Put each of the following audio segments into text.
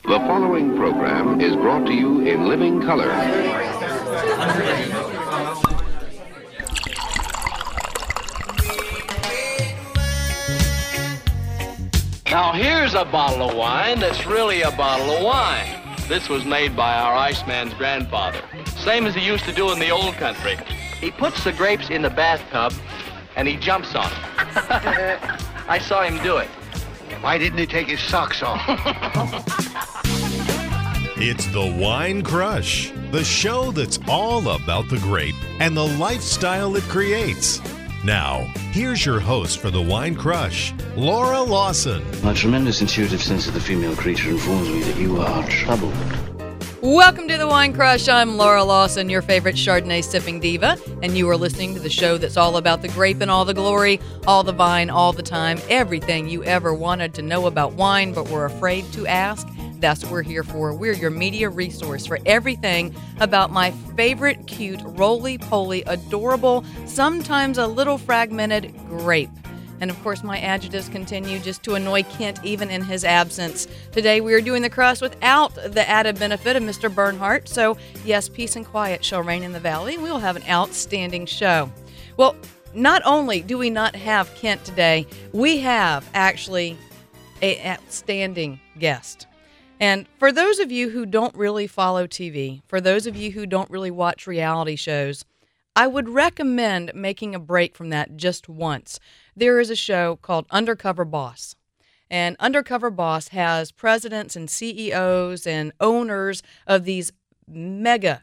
The following program is brought to you in living color. Now here's a bottle of wine that's really a bottle of wine. This was made by our Iceman's grandfather. Same as he used to do in the old country. He puts the grapes in the bathtub and he jumps on them. I saw him do it. Why didn't he take his socks off? It's the Wine Crush, the show that's all about the grape and the lifestyle it creates. Now, here's your host for the Wine Crush, Laura Lawson. My tremendous intuitive sense of the female creature informs me that you are troubled. Welcome to the Wine Crush. I'm Laura Lawson, your favorite Chardonnay sipping diva, and you are listening to the show that's all about the grape and all the glory, all the vine, all the time, everything you ever wanted to know about wine but were afraid to ask. That's what we're here for. We're your media resource for everything about my favorite, cute, roly-poly, adorable, sometimes a little fragmented grape. And, of course, my adjectives continue just to annoy Kent even in his absence. Today we are doing the crush without the added benefit of Mr. Bernhardt. So, yes, peace and quiet shall reign in the valley, and we will have an outstanding show. Well, not only do we not have Kent today, we have actually an outstanding guest. And for those of you who don't really follow TV, for those of you who don't really watch reality shows, I would recommend making a break from that just once. There is a show called Undercover Boss. And Undercover Boss has presidents and CEOs and owners of these I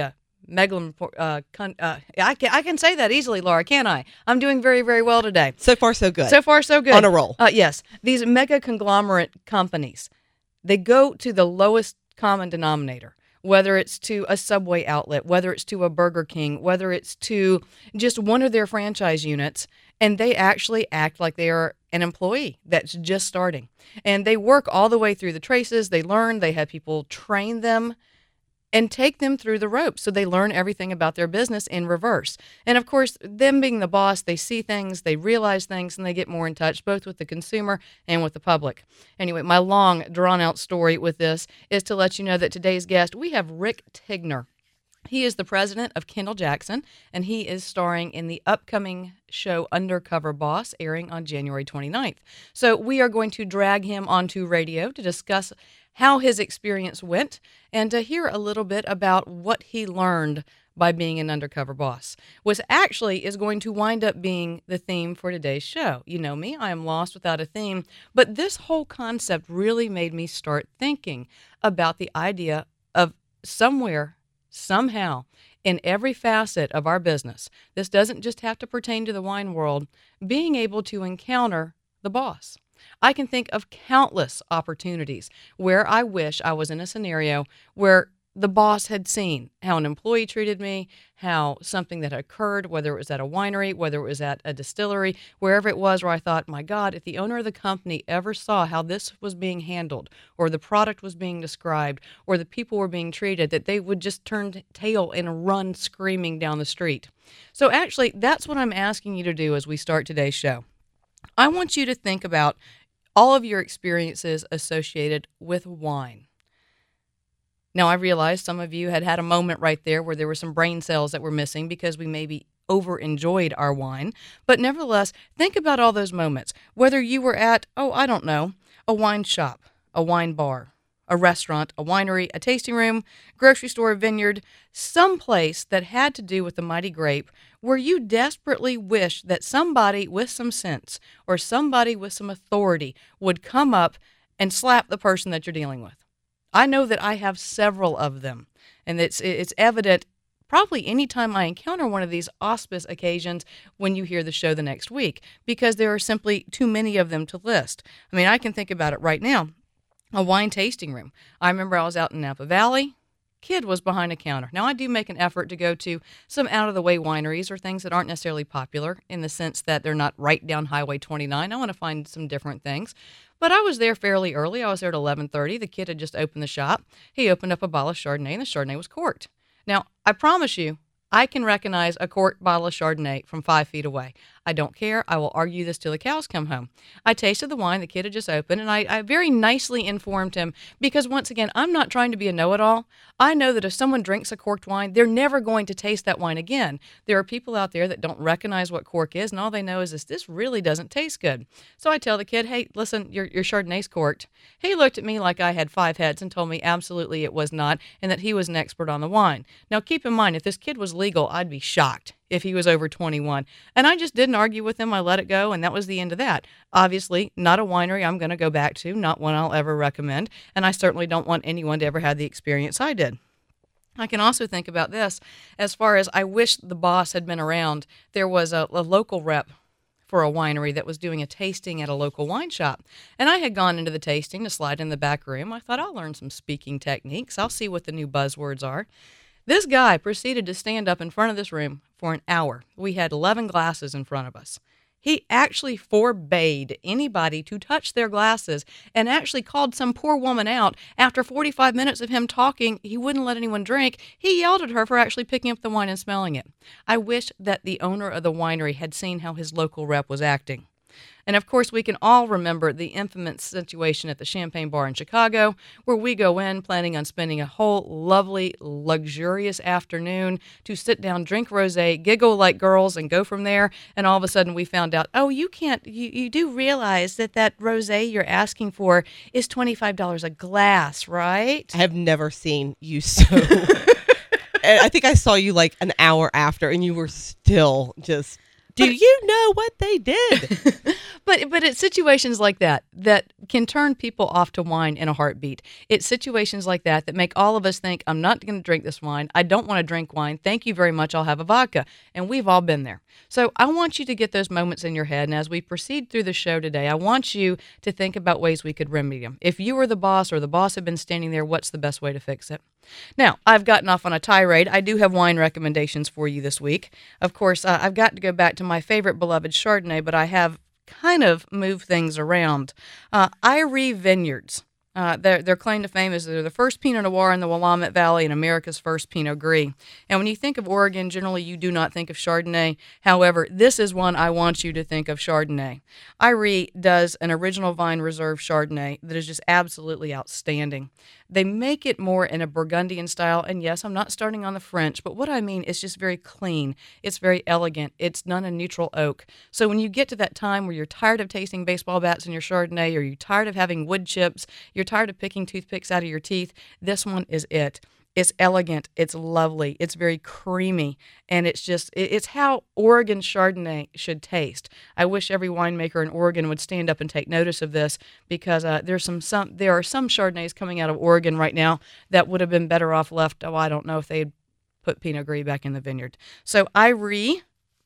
can say that easily, Laura, can't I? I'm doing very, very well today. So far, so good. So far, so good. On a roll. Yes. These mega conglomerate companies, they go to the lowest common denominator, whether it's to a Subway outlet, whether it's to a Burger King, whether it's to just one of their franchise units, and they actually act like they are an employee that's just starting. And they work all the way through the traces. They learn. They have people train them and take them through the ropes so they learn everything about their business in reverse. And, of course, them being the boss, they see things, they realize things, and they get more in touch both with the consumer and with the public. Anyway, my long, drawn-out story with this is to let you know that today's guest, we have Rick Tigner. He is the president of Kendall Jackson, and he is starring in the upcoming show Undercover Boss, airing on January 29th. So we are going to drag him onto radio to discuss how his experience went and to hear a little bit about what he learned by being an undercover boss, which actually is going to wind up being the theme for today's show. You know me, I am lost without a theme, but this whole concept really made me start thinking about the idea of somewhere, somehow, in every facet of our business, this doesn't just have to pertain to the wine world, being able to encounter the boss. I can think of countless opportunities where I wish I was in a scenario where the boss had seen how an employee treated me, how something that occurred, whether it was at a winery, whether it was at a distillery, wherever it was where I thought, my God, if the owner of the company ever saw how this was being handled or the product was being described or the people were being treated, that they would just turn tail and run screaming down the street. So actually, that's what I'm asking you to do as we start today's show. I want you to think about all of your experiences associated with wine. Now, I realize some of you had a moment right there where there were some brain cells that were missing because we maybe over-enjoyed our wine. But nevertheless, think about all those moments, whether you were at, a wine shop, a wine bar, a restaurant, a winery, a tasting room, grocery store, vineyard, someplace that had to do with the mighty grape where you desperately wish that somebody with some sense or somebody with some authority would come up and slap the person that you're dealing with. I know that I have several of them, and it's evident probably anytime I encounter one of these auspicious occasions when you hear the show the next week, because there are simply too many of them to list. I mean, I can think about it right now. A wine tasting room. I remember I was out in Napa Valley. Kid was behind a counter. Now, I do make an effort to go to some out-of-the-way wineries or things that aren't necessarily popular in the sense that they're not right down Highway 29. I want to find some different things. But I was there fairly early. I was there at 11:30. The kid had just opened the shop. He opened up a bottle of Chardonnay, and the Chardonnay was corked. Now, I promise you, I can recognize a corked bottle of Chardonnay from 5 feet away. I don't care. I will argue this till the cows come home. I tasted the wine the kid had just opened, and I very nicely informed him because, once again, I'm not trying to be a know-it-all. I know that if someone drinks a corked wine, they're never going to taste that wine again. There are people out there that don't recognize what cork is, and all they know is this really doesn't taste good. So I tell the kid, hey, listen, your Chardonnay's corked. He looked at me like I had 5 heads and told me absolutely it was not, and that he was an expert on the wine. Now, keep in mind, if this kid was legal, I'd be shocked if he was over 21. And I just didn't argue with him. I let it go, and that was the end of that. Obviously, not a winery I'm going to go back to, not one I'll ever recommend, and I certainly don't want anyone to ever have the experience I did. I can also think about this as far as I wish the boss had been around. There was a local rep for a winery that was doing a tasting at a local wine shop. And I had gone into the tasting to slide in the back room. I thought I'll learn some speaking techniques. I'll see what the new buzzwords are. This guy proceeded to stand up in front of this room for an hour. We had 11 glasses in front of us. He actually forbade anybody to touch their glasses and actually called some poor woman out. After 45 minutes of him talking, he wouldn't let anyone drink. He yelled at her for actually picking up the wine and smelling it. I wish that the owner of the winery had seen how his local rep was acting. And of course, we can all remember the infamous situation at the Champagne Bar in Chicago, where we go in planning on spending a whole lovely, luxurious afternoon to sit down, drink rosé, giggle like girls, and go from there. And all of a sudden, we found out, oh, you do realize that rosé you're asking for is $25 a glass, right? I have never seen you so. I think I saw you like an hour after, and you were still just. Do you know what they did? But it's situations like that can turn people off to wine in a heartbeat. It's situations like that make all of us think, I'm not going to drink this wine. I don't want to drink wine. Thank you very much. I'll have a vodka. And we've all been there. So I want you to get those moments in your head. And as we proceed through the show today, I want you to think about ways we could remedy them. If you were the boss or the boss had been standing there, what's the best way to fix it? Now, I've gotten off on a tirade. I do have wine recommendations for you this week. Of course, I've got to go back to my favorite beloved Chardonnay, but I have kind of moved things around. Irie Vineyards. Their claim to fame is they're the first Pinot Noir in the Willamette Valley and America's first Pinot Gris. And when you think of Oregon, generally you do not think of Chardonnay. However, this is one I want you to think of Chardonnay. Irie does an original vine reserve Chardonnay that is just absolutely outstanding. They make it more in a Burgundian style, and yes, I'm not starting on the French, but what I mean is just very clean. It's very elegant. It's done in neutral oak. So when you get to that time where you're tired of tasting baseball bats in your Chardonnay, or you're tired of having wood chips, you're tired of picking toothpicks out of your teeth, this one is it. It's elegant, it's lovely, it's very creamy, and it's how Oregon Chardonnay should taste. I wish every winemaker in Oregon would stand up and take notice of this, because there are some Chardonnays coming out of Oregon right now that would have been better off left. Oh, I don't know if they'd put Pinot Gris back in the vineyard. So Irie,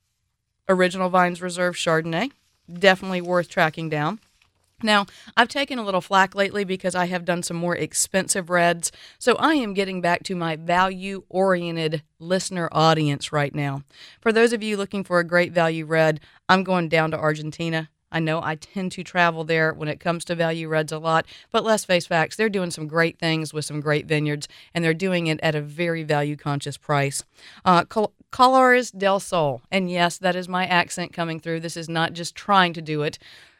Original Vines Reserve Chardonnay, definitely worth tracking down. Now, I've taken a little flack lately because I have done some more expensive reds, so I am getting back to my value-oriented listener audience right now. For those of you looking for a great value red, I'm going down to Argentina. I know I tend to travel there when it comes to value reds a lot, but let's face facts, they're doing some great things with some great vineyards, and they're doing it at a very value-conscious price. Colores del Sol, and yes, that is my accent coming through. This is not just trying to do it.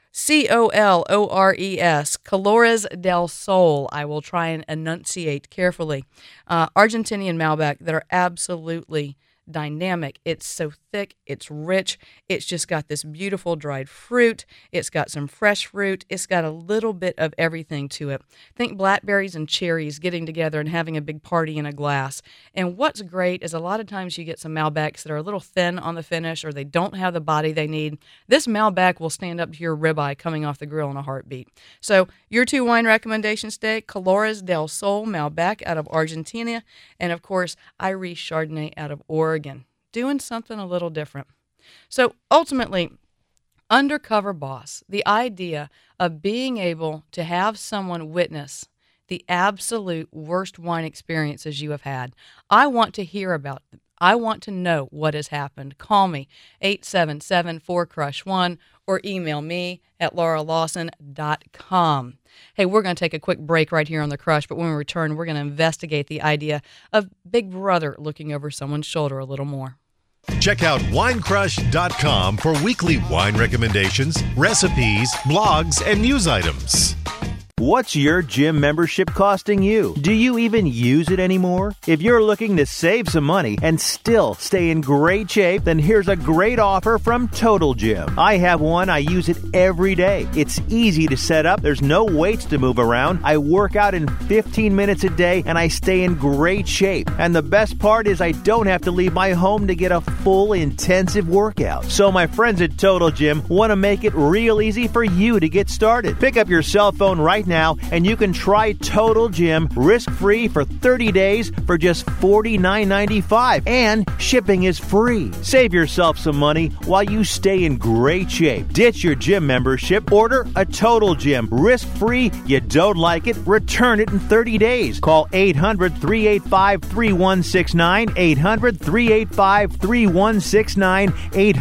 Colores, Colores del Sol. I will try and enunciate carefully. Argentinian Malbec that are absolutely dynamic. It's so thick, it's rich, it's just got this beautiful dried fruit, it's got some fresh fruit, it's got a little bit of everything to it. Think blackberries and cherries getting together and having a big party in a glass. And what's great is a lot of times you get some Malbecs that are a little thin on the finish, or they don't have the body they need. This Malbec will stand up to your ribeye coming off the grill in a heartbeat. So your 2 wine recommendations today: Colores del Sol Malbec out of Argentina, and of course Irie Chardonnay out of Oregon. Doing something a little different. So ultimately, undercover boss, the idea of being able to have someone witness the absolute worst wine experiences you have had. I want to hear about them. I want to know what has happened. Call me, 877-4CRUSH1, or email me at lauralawson.com. Hey, we're going to take a quick break right here on The Crush, but when we return, we're going to investigate the idea of Big Brother looking over someone's shoulder a little more. Check out winecrush.com for weekly wine recommendations, recipes, blogs, and news items. What's your gym membership costing you? Do you even use it anymore? If you're looking to save some money and still stay in great shape, then here's a great offer from Total Gym. I have one. I use it every day. It's easy to set up. There's no weights to move around. I work out in 15 minutes a day and I stay in great shape. And the best part is I don't have to leave my home to get a full intensive workout. So my friends at Total Gym want to make it real easy for you to get started. Pick up your cell phone right now and you can try Total Gym risk-free for 30 days for just $49.95, and shipping is free. Save yourself some money while you stay in great shape. Ditch your gym membership. Order a Total Gym risk-free. You don't like it? Return it in 30 days. Call 800-385-3169, 800-385-3169,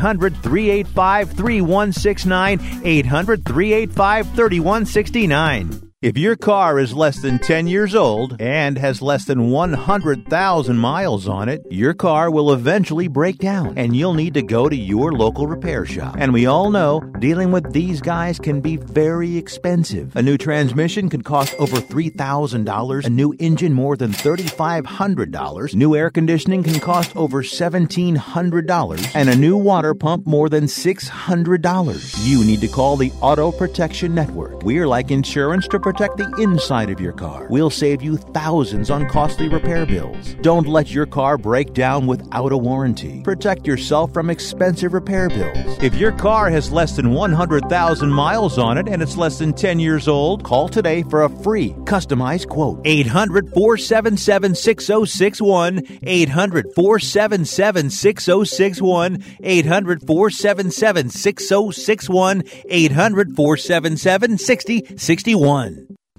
800-385-3169, 800-385-3169. If your car is less than 10 years old and has less than 100,000 miles on it, your car will eventually break down and you'll need to go to your local repair shop. And we all know dealing with these guys can be very expensive. A new transmission could cost over $3,000, a new engine more than $3,500, new air conditioning can cost over $1,700, and a new water pump more than $600. You need to call the Auto Protection Network. We are like insurance to protect the inside of your car. We'll save you thousands on costly repair bills. Don't let your car break down without a warranty. Protect yourself from expensive repair bills. If your car has less than 100,000 miles on it and it's less than 10 years old, call today for a free customized quote. 800-477-6061, 800-477-6061, 800-477-6061, 800-477-6061.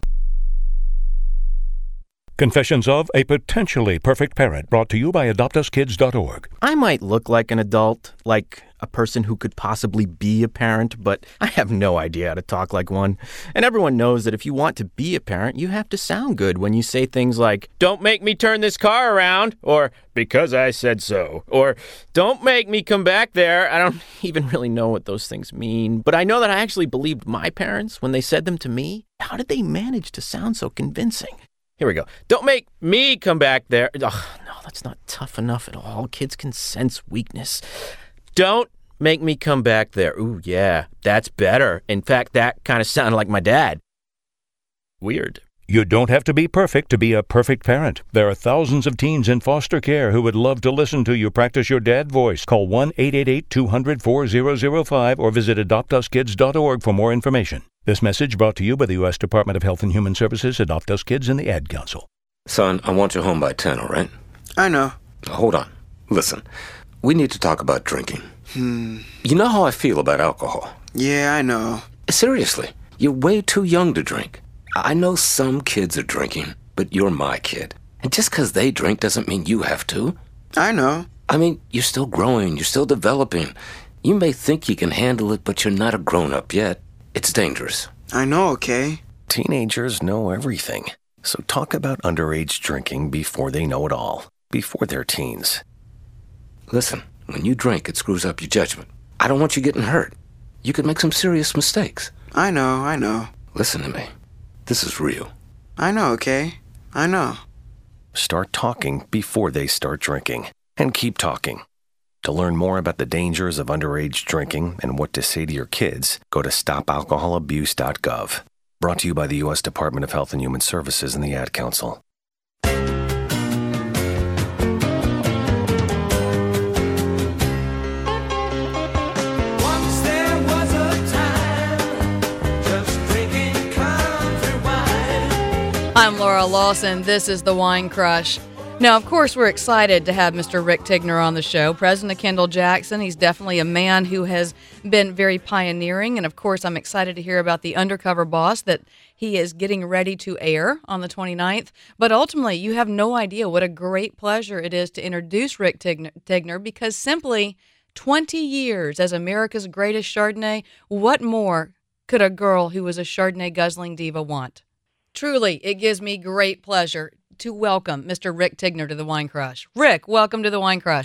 Confessions of a Potentially Perfect Parent, brought to you by AdoptUsKids.org. I might look like an adult, like a person who could possibly be a parent, but I have no idea how to talk like one. And everyone knows that if you want to be a parent, you have to sound good when you say things like, "Don't make me turn this car around," or "because I said so," or "Don't make me come back there." I don't even really know what those things mean, but I know that I actually believed my parents when they said them to me. How did they manage to sound so convincing? Here we go. "Don't make me come back there." Ugh, no, that's not tough enough at all. Kids can sense weakness. "Don't make me come back there." Ooh, yeah, that's better. In fact, that kind of sounded like my dad. Weird. You don't have to be perfect to be a perfect parent. There are thousands of teens in foster care who would love to listen to you practice your dad voice. Call 1-888-200-4005 or visit AdoptUsKids.org for more information. This message brought to you by the U.S. Department of Health and Human Services, Adopt Us Kids, and the Ad Council. Son, I want you home by 10, all right? I know. Hold on. Listen, we need to talk about drinking. You know how I feel about alcohol. Yeah, I know. Seriously, you're way too young to drink. I know some kids are drinking, but you're my kid. And just because they drink doesn't mean you have to. I know. I mean, you're still growing, you're still developing. You may think you can handle it, but you're not a grown-up yet. It's dangerous. I know, okay? Teenagers know everything. So talk about underage drinking before they know it all. Before they're teens. Listen, when you drink, it screws up your judgment. I don't want you getting hurt. You could make some serious mistakes. I know. Listen to me. This is real. I know, okay? I know. Start talking before they start drinking. And keep talking. To learn more about the dangers of underage drinking and what to say to your kids, go to stopalcoholabuse.gov. Brought to you by the U.S. Department of Health and Human Services and the Ad Council. I'm Laura Lawson. This is The Wine Crush. Now, of course, we're excited to have Mr. Rick Tigner on the show, president of Kendall Jackson. He's definitely a man who has been very pioneering. And, of course, I'm excited to hear about the Undercover Boss that he is getting ready to air on the 29th. But ultimately, you have no idea what a great pleasure it is to introduce Rick Tigner because simply 20 years as America's greatest Chardonnay, what more could a girl who was a Chardonnay guzzling diva want? Truly, it gives me great pleasure to welcome Mr. Rick Tigner to The Wine Crush. Rick, welcome to The Wine Crush.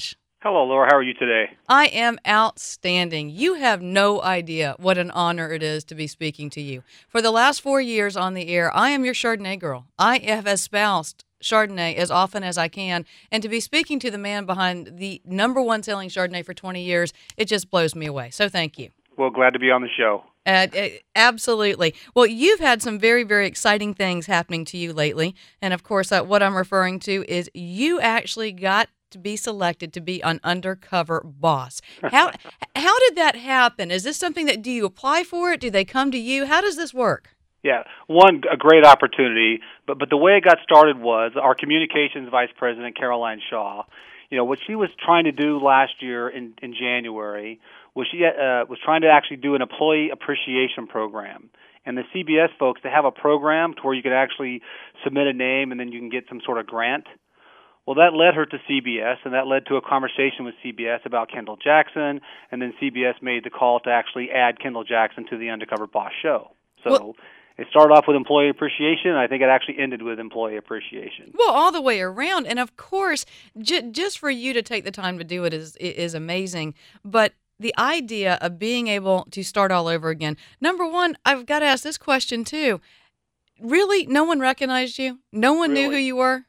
Hello, Laura. How are you today? I am outstanding. You have no idea what an honor it is to be speaking to you. For the last 4 years on the air, I am your Chardonnay girl. I have espoused Chardonnay as often as I can, and to be speaking to the man behind the number one selling Chardonnay for 20 years, it just blows me away. So thank you. Well, glad to be on the show. Absolutely. Well, you've had some very, very exciting things happening to you lately. And of course, what I'm referring to is you actually got to be selected to be an undercover boss. How did that happen? Is this something do you apply for it? Do they come to you? How does this work? Yeah, a great opportunity. But the way it got started was our communications vice president, Caroline Shaw, what she was trying to do last year in January was she was trying to actually do an employee appreciation program. And the CBS folks, they have a program to where you can actually submit a name and then you can get some sort of grant. Well, that led her to CBS, and that led to a conversation with CBS about Kendall Jackson, and then CBS made the call to actually add Kendall Jackson to the Undercover Boss show. So it started off with employee appreciation, and I think it actually ended with employee appreciation. Well, all the way around. And, of course, just for you to take the time to do it is amazing. But the idea of being able to start all over again, number one, I've got to ask this question, too. Really? No one recognized you? No one knew who you were?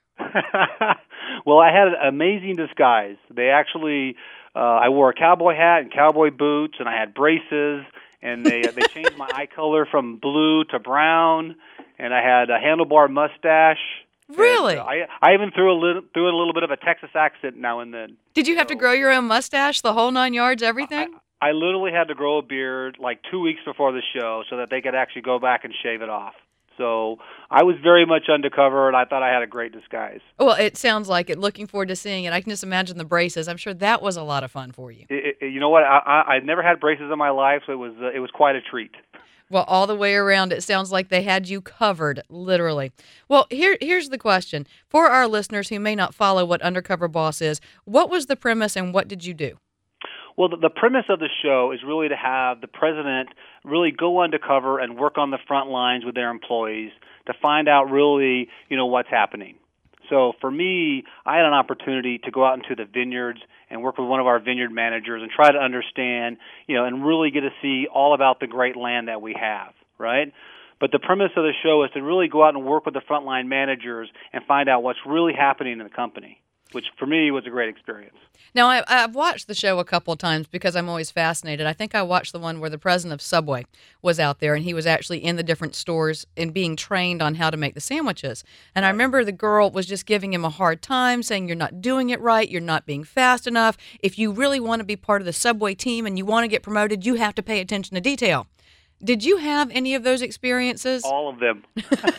Well, I had an amazing disguise. They actually, I wore a cowboy hat and cowboy boots, and I had braces, and they changed my eye color from blue to brown, and I had a handlebar mustache. Really? And, I even threw a little bit of a Texas accent now and then. Did you have to grow your own mustache, the whole 9 yards, everything? I literally had to grow a beard like 2 weeks before the show so that they could actually go back and shave it off. So I was very much undercover, and I thought I had a great disguise. Well, it sounds like it. Looking forward to seeing it. I can just imagine the braces. I'm sure that was a lot of fun for you. You know what? I've never had braces in my life, so it was quite a treat. Well, all the way around, it sounds like they had you covered, literally. Well, here's the question. For our listeners who may not follow what Undercover Boss is, what was the premise and what did you do? Well, the premise of the show is really to have the president really go undercover and work on the front lines with their employees to find out really, what's happening. So for me, I had an opportunity to go out into the vineyards and work with one of our vineyard managers and try to understand, and really get to see all about the great land that we have, right? But the premise of the show is to really go out and work with the frontline managers and find out what's really happening in the company, which for me was a great experience. Now, I've watched the show a couple of times because I'm always fascinated. I think I watched the one where the president of Subway was out there, and he was actually in the different stores and being trained on how to make the sandwiches. And I remember the girl was just giving him a hard time, saying, you're not doing it right, you're not being fast enough. If you really want to be part of the Subway team and you want to get promoted, you have to pay attention to detail. Did you have any of those experiences? All of them.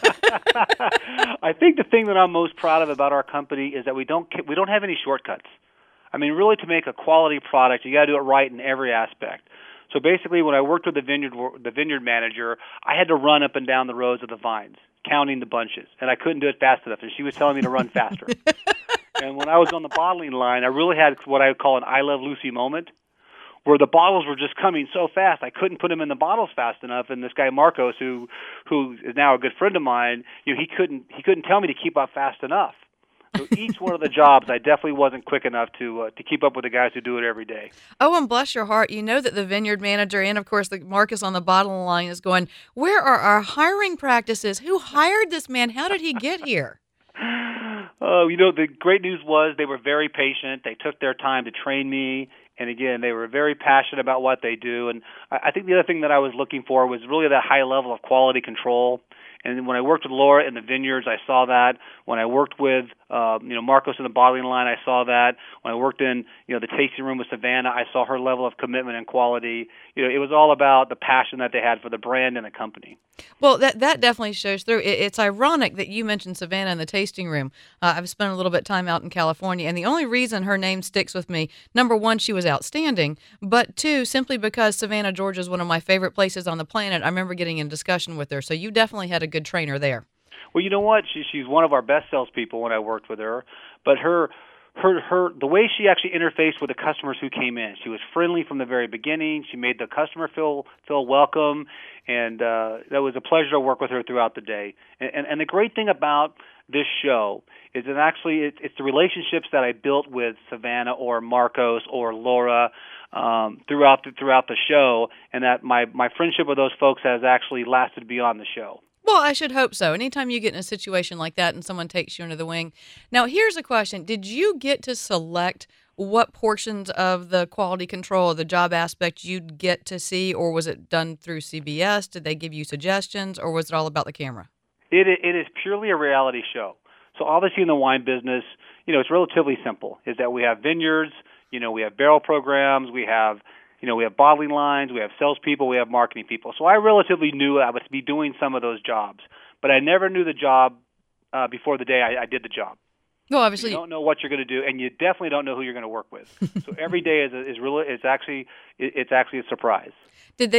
I think the thing that I'm most proud of about our company is that we don't have any shortcuts. I mean, really, to make a quality product, you got to do it right in every aspect. So basically, when I worked with the vineyard manager, I had to run up and down the rows of the vines, counting the bunches, and I couldn't do it fast enough, and she was telling me to run faster. And when I was on the bottling line, I really had what I would call an I Love Lucy moment, where the bottles were just coming so fast, I couldn't put them in the bottles fast enough. And this guy Marcos, who is now a good friend of mine, he couldn't tell me to keep up fast enough. So each one of the jobs, I definitely wasn't quick enough to keep up with the guys who do it every day. Oh, and bless your heart, you know that the vineyard manager and, of course, the Marcus on the bottling line is going, where are our hiring practices? Who hired this man? How did he get here? The great news was they were very patient. They took their time to train me. And again, they were very passionate about what they do. And I think the other thing that I was looking for was really that high level of quality control. And when I worked with Laura in the vineyards, I saw that. When I worked with Marcos in the bottling line, I saw that. When I worked in the tasting room with Savannah, I saw her level of commitment and quality. It was all about the passion that they had for the brand and the company. Well, that definitely shows through. It's ironic that you mentioned Savannah in the tasting room. I've spent a little bit of time out in California, and the only reason her name sticks with me, number one, she was outstanding, but two, simply because Savannah, Georgia is one of my favorite places on the planet. I remember getting in discussion with her, so you definitely had a good trainer there. Well, you know what? She's one of our best salespeople when I worked with her, but her the way she actually interfaced with the customers who came in, she was friendly from the very beginning. She made the customer feel welcome, and that was a pleasure to work with her throughout the day. And the great thing about this show is that actually it's the relationships that I built with Savannah or Marcos or Laura throughout the show, and that my friendship with those folks has actually lasted beyond the show. Well, I should hope so. Anytime you get in a situation like that and someone takes you under the wing. Now, here's a question. Did you get to select what portions of the quality control, the job aspect you'd get to see, or was it done through CBS? Did they give you suggestions, or was it all about the camera? It is purely a reality show. So obviously in the wine business, it's relatively simple, is that we have vineyards, we have barrel programs, we have bottling lines, we have salespeople, we have marketing people. So I relatively knew I would be doing some of those jobs, but I never knew the job before the day I did the job. Well, obviously, you don't know what you're going to do, and you definitely don't know who you're going to work with. So every day it's actually a surprise. Did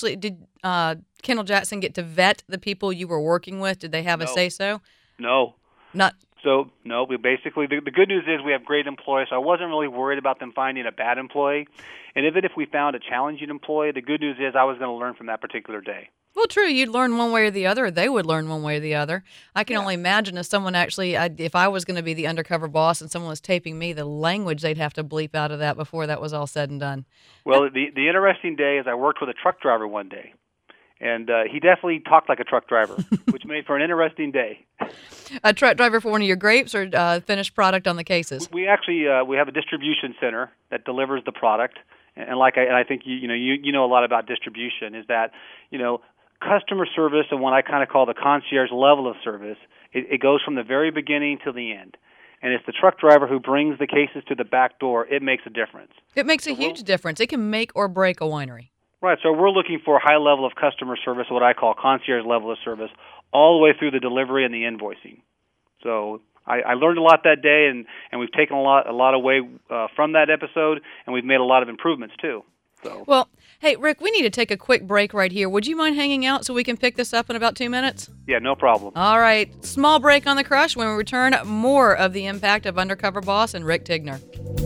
Kendall Jackson get to vet the people you were working with? Did they have a say-so? No. Not. So, no, we basically, the good news is we have great employees, so I wasn't really worried about them finding a bad employee. And even if we found a challenging employee, the good news is I was going to learn from that particular day. Well, true. You'd learn one way or the other, or they would learn one way or the other. I can only imagine if someone if I was going to be the undercover boss and someone was taping me, the language they'd have to bleep out of that before that was all said and done. Well, the interesting day is I worked with a truck driver one day. And he definitely talked like a truck driver, which made for an interesting day. A truck driver for one of your grapes, or finished product on the cases? We actually we have a distribution center that delivers the product, and I think you know a lot about distribution. Is that customer service and what I kind of call the concierge level of service. It goes from the very beginning to the end. And it's the truck driver who brings the cases to the back door. It makes a difference. It makes a huge difference. It can make or break a winery. Right, so we're looking for a high level of customer service, what I call concierge level of service, all the way through the delivery and the invoicing. So I learned a lot that day, and we've taken a lot away from that episode, and we've made a lot of improvements too. So. Well, hey, Rick, we need to take a quick break right here. Would you mind hanging out so we can pick this up in about 2 minutes? Yeah, no problem. All right, small break on The Crush. When we return, more of the impact of Undercover Boss and Rick Tigner.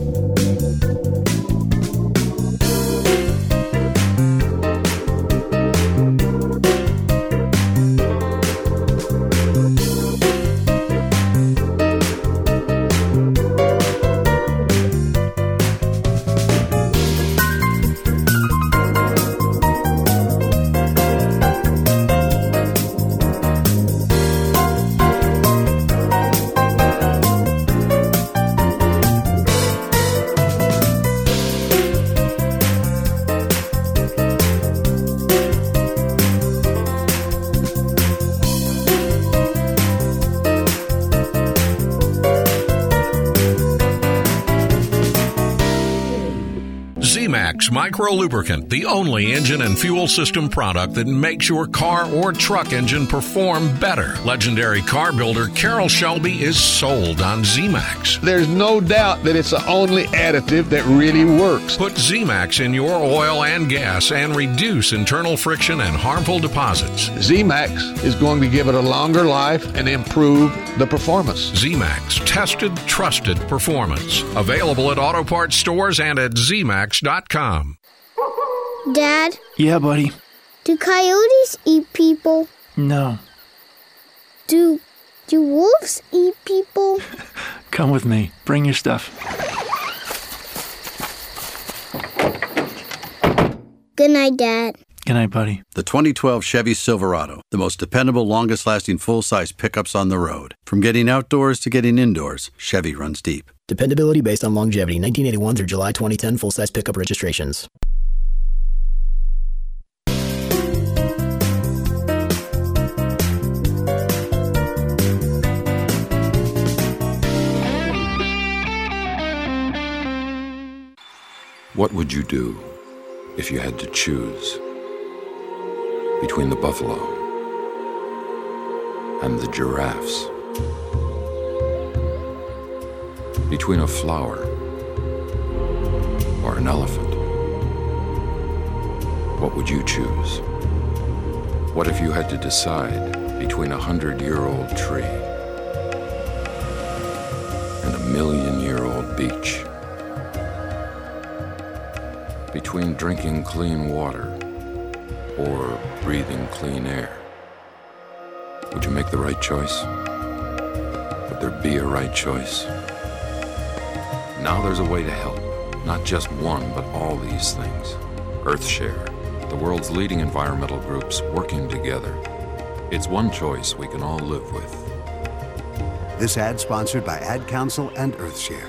Z-Max Micro Lubricant, the only engine and fuel system product that makes your car or truck engine perform better. Legendary car builder Carroll Shelby is sold on Z-Max. There's no doubt that it's the only additive that really works. Put Z-Max in your oil and gas and reduce internal friction and harmful deposits. Z-Max is going to give it a longer life and improve the performance. Z-Max, tested, trusted performance. Available at auto parts stores and at zmax.com. Dad? Yeah, buddy? Do coyotes eat people? No. Do wolves eat people? Come with me. Bring your stuff. Good night, Dad. Good night, buddy. The 2012 Chevy Silverado, the most dependable, longest-lasting full-size pickups on the road. From getting outdoors to getting indoors, Chevy runs deep. Dependability based on longevity. 1981 through July 2010 full-size pickup registrations. What would you do if you had to choose between the buffalo and the giraffes? Between a flower or an elephant? What would you choose? What if you had to decide between a 100-year-old tree and a 1,000,000-year-old beach? Between drinking clean water or breathing clean air? Would you make the right choice? there'd be a right choice. Now there's a way to help, not just one, but all these things. EarthShare, the world's leading environmental groups working together. It's one choice we can all live with. This ad sponsored by Ad Council and EarthShare.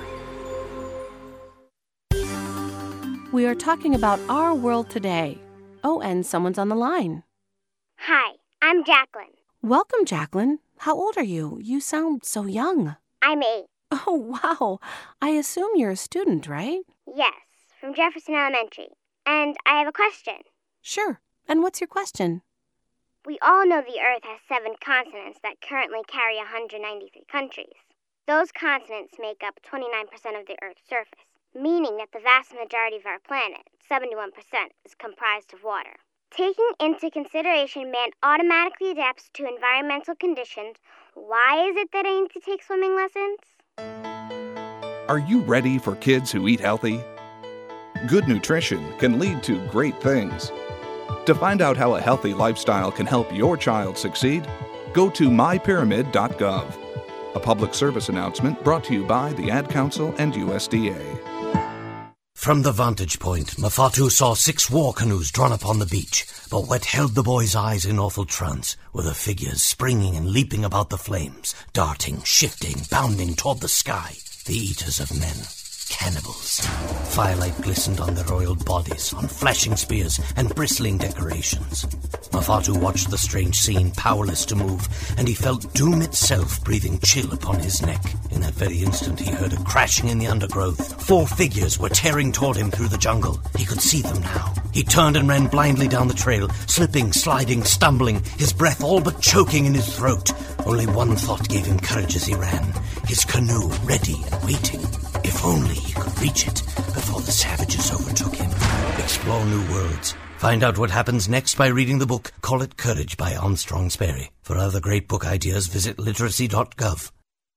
We are talking about our world today. Oh, and someone's on the line. Hi, I'm Jacqueline. Welcome, Jacqueline. How old are you? You sound so young. I'm 8. Oh, wow. I assume you're a student, right? Yes, from Jefferson Elementary. And I have a question. Sure. And what's your question? We all know the Earth has 7 continents that currently carry 193 countries. Those continents make up 29% of the Earth's surface, meaning that the vast majority of our planet, 71%, is comprised of water. Taking into consideration man automatically adapts to environmental conditions, why is it that I need to take swimming lessons? Are you ready for kids who eat healthy? Good nutrition can lead to great things. To find out how a healthy lifestyle can help your child succeed, go to mypyramid.gov. A public service announcement brought to you by the Ad Council and USDA. From the vantage point, Mafatu saw 6 war canoes drawn up on the beach, but what held the boy's eyes in awful trance were the figures springing and leaping about the flames, darting, shifting, bounding toward the sky, the eaters of men. Cannibals. Firelight glistened on their oiled bodies, on flashing spears and bristling decorations. Mafatu watched the strange scene, powerless to move, and he felt doom itself breathing chill upon his neck. In that very instant, he heard a crashing in the undergrowth. 4 figures were tearing toward him through the jungle. He could see them now. He turned and ran blindly down the trail, slipping, sliding, stumbling, his breath all but choking in his throat. Only one thought gave him courage as he ran. His canoe ready and waiting. If only he could reach it before the savages overtook him. Explore new worlds. Find out what happens next by reading the book Call It Courage by Armstrong Sperry. For other great book ideas, visit literacy.gov.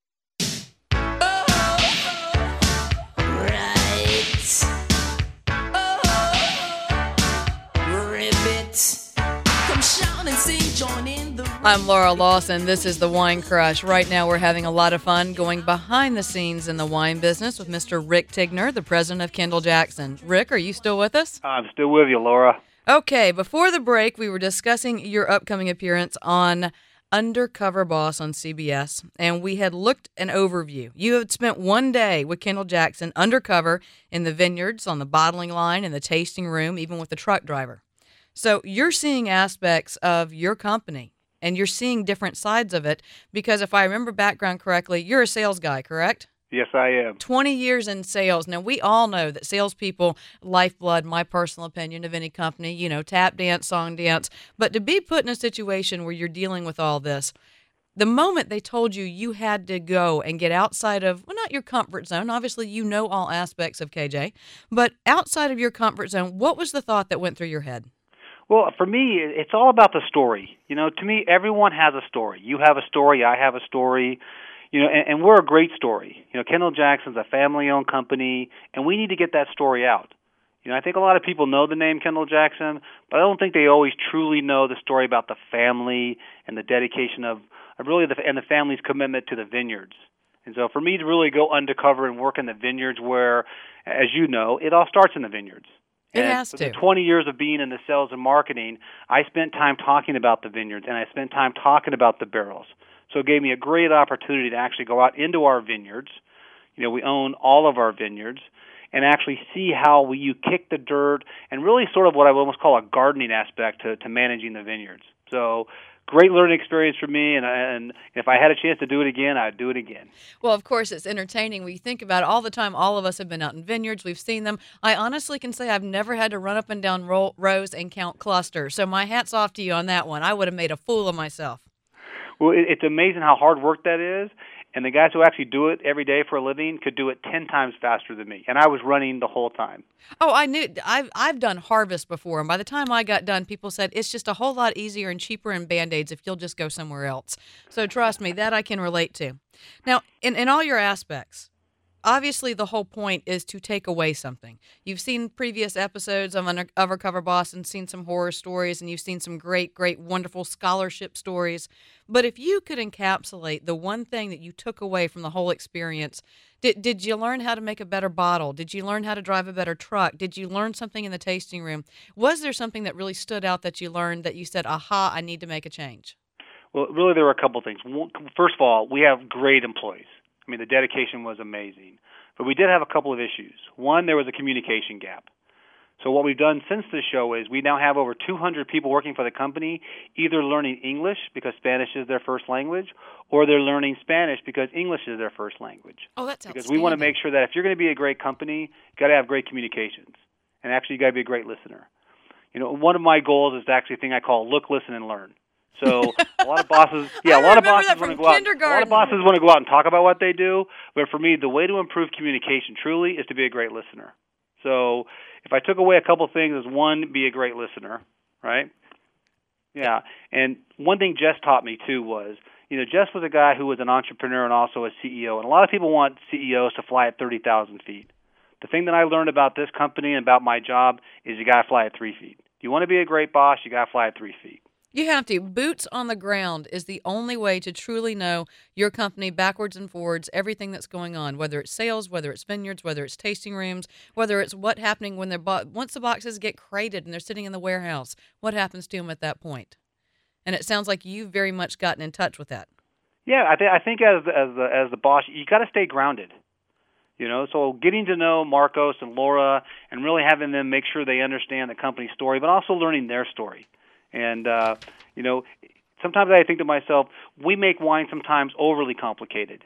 I'm Laura Lawson. This is The Wine Crush. Right now we're having a lot of fun going behind the scenes in the wine business with Mr. Rick Tigner, the president of Kendall Jackson. Rick, are you still with us? I'm still with you, Laura. Okay, before the break, we were discussing your upcoming appearance on Undercover Boss on CBS, and we had looked an overview. You had spent one day with Kendall Jackson undercover in the vineyards, on the bottling line, in the tasting room, even with the truck driver. So you're seeing aspects of your company, and you're seeing different sides of it, because if I remember background correctly, you're a sales guy, correct? Yes, I am. 20 years in sales. Now, we all know that salespeople, lifeblood, my personal opinion of any company, you know, tap dance, song dance. But to be put in a situation where you're dealing with all this, the moment they told you you had to go and get outside of, well, not your comfort zone. Obviously, you know all aspects of KJ. But outside of your comfort zone, what was the thought that went through your head? Well, for me, it's all about the story. You know, to me, everyone has a story. You have a story, I have a story, you know, and we're a great story. You know, Kendall Jackson's a family-owned company, and we need to get that story out. You know, I think a lot of people know the name Kendall Jackson, but I don't think they always truly know the story about the family and the dedication of really the family's commitment to the vineyards. And so for me to really go undercover and work in the vineyards where, as you know, it all starts in the vineyards. It has to. For the 20 years of being in the sales and marketing, I spent time talking about the vineyards, and I spent time talking about the barrels. So it gave me a great opportunity to actually go out into our vineyards. You know, we own all of our vineyards, and actually see how you kick the dirt, and really sort of what I would almost call a gardening aspect to managing the vineyards. So great learning experience for me, and if I had a chance to do it again, I'd do it again. Well, of course, it's entertaining. When you think about it, all the time, all of us have been out in vineyards. We've seen them. I honestly can say I've never had to run up and down rows and count clusters. So my hat's off to you on that one. I would have made a fool of myself. Well, it's amazing how hard work that is. And the guys who actually do it every day for a living could do it 10 times faster than me. And I was running the whole time. Oh, I knew. I've done harvest before. And by the time I got done, people said it's just a whole lot easier and cheaper in Band-Aids if you'll just go somewhere else. So trust me, that I can relate to. Now, in all your aspects, obviously the whole point is to take away something. You've seen previous episodes of Undercover Boss and seen some horror stories, and you've seen some great, great, wonderful scholarship stories. But if you could encapsulate the one thing that you took away from the whole experience, did you learn how to make a better bottle? Did you learn how to drive a better truck? Did you learn something in the tasting room? Was there something that really stood out that you learned that you said, aha, I need to make a change? Well, really, there were a couple things. First of all, we have great employees. I mean, the dedication was amazing. But we did have a couple of issues. One, there was a communication gap. So what we've done since the show is we now have over 200 people working for the company, either learning English because Spanish is their first language, or they're learning Spanish because English is their first language. Oh, that's because we want to make sure that if you're going to be a great company, you got to have great communications, and actually you got to be a great listener. You know, one of my goals is actually a thing I call look, listen, and learn. So a lot of bosses, a lot of bosses want to go out. A lot of bosses want to go out and talk about what they do. But for me, the way to improve communication truly is to be a great listener. So if I took away a couple things, is one, be a great listener, right? Yeah. And one thing Jess taught me too was, Jess was a guy who was an entrepreneur and also a CEO. And a lot of people want CEOs to fly at 30,000 feet. The thing that I learned about this company and about my job is you got to fly at 3 feet. If you want to be a great boss, you got to fly at 3 feet. You have to. Boots on the ground is the only way to truly know your company backwards and forwards, everything that's going on, whether it's sales, whether it's vineyards, whether it's tasting rooms, whether it's what happening when once the boxes get crated and they're sitting in the warehouse, what happens to them at that point? And it sounds like you've very much gotten in touch with that. Yeah, I think as the boss, you got to stay grounded. So getting to know Marcos and Laura and really having them make sure they understand the company's story, but also learning their story. And, sometimes I think to myself, we make wine sometimes overly complicated.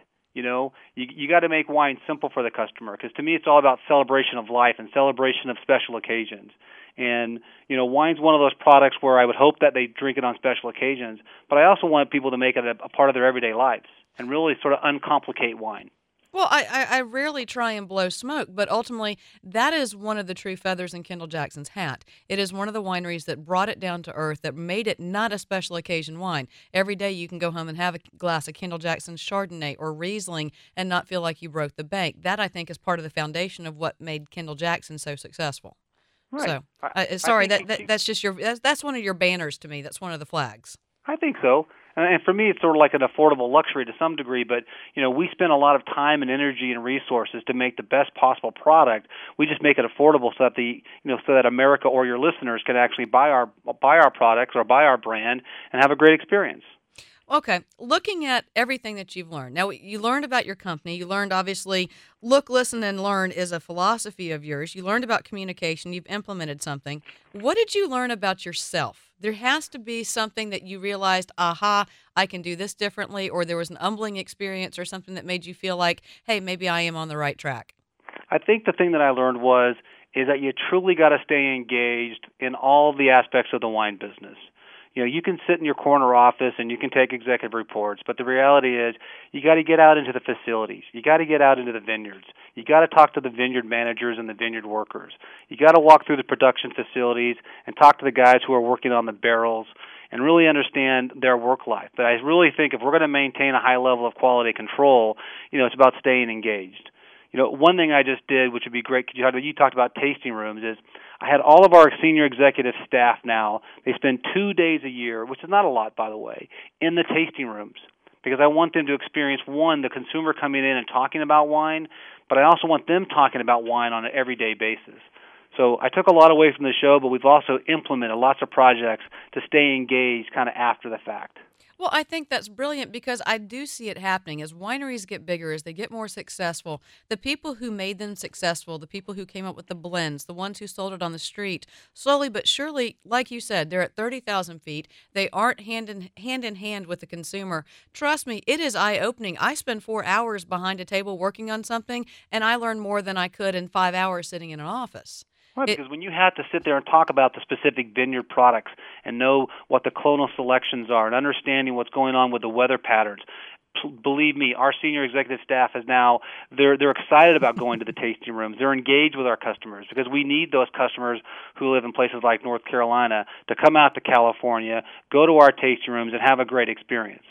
You got to make wine simple for the customer because to me it's all about celebration of life and celebration of special occasions. And, wine's one of those products where I would hope that they drink it on special occasions, but I also want people to make it a part of their everyday lives and really sort of uncomplicate wine. Well, I rarely try and blow smoke, but ultimately that is one of the true feathers in Kendall Jackson's hat. It is one of the wineries that brought it down to earth, that made it not a special occasion wine. Every day you can go home and have a glass of Kendall Jackson Chardonnay or Riesling and not feel like you broke the bank. That, I think, is part of the foundation of what made Kendall Jackson so successful. Right. So, sorry, that's just that's one of your banners to me. That's one of the flags. I think so. And for me, it's sort of like an affordable luxury to some degree, but, we spend a lot of time and energy and resources to make the best possible product. We just make it affordable so that America or your listeners can actually buy our products or buy our brand and have a great experience. Okay, looking at everything that you've learned. Now, you learned about your company. You learned, obviously, look, listen, and learn is a philosophy of yours. You learned about communication. You've implemented something. What did you learn about yourself? There has to be something that you realized, aha, I can do this differently, or there was an humbling experience or something that made you feel like, hey, maybe I am on the right track. I think the thing that I learned is that you truly got to stay engaged in all the aspects of the wine business. You can sit in your corner office and you can take executive reports, but the reality is you got to get out into the facilities. You got to get out into the vineyards. You got to talk to the vineyard managers and the vineyard workers. You got to walk through the production facilities and talk to the guys who are working on the barrels and really understand their work life. But I really think if we're going to maintain a high level of quality control, it's about staying engaged. One thing I just did, which would be great, because you talked about tasting rooms, is I had all of our senior executive staff now. They spend 2 days a year, which is not a lot, by the way, in the tasting rooms, because I want them to experience, one, the consumer coming in and talking about wine, but I also want them talking about wine on an everyday basis. So I took a lot away from the show, but we've also implemented lots of projects to stay engaged kind of after the fact. Well, I think that's brilliant because I do see it happening. As wineries get bigger, as they get more successful, the people who made them successful, the people who came up with the blends, the ones who sold it on the street, slowly but surely, like you said, they're at 30,000 feet. They aren't hand in hand with the consumer. Trust me, it is eye-opening. I spend 4 hours behind a table working on something, and I learn more than I could in 5 hours sitting in an office. Right, because when you have to sit there and talk about the specific vineyard products and know what the clonal selections are and understanding what's going on with the weather patterns, believe me, our senior executive staff is now, they're excited about going to the tasting rooms. They're engaged with our customers because we need those customers who live in places like North Carolina to come out to California, go to our tasting rooms, and have a great experience.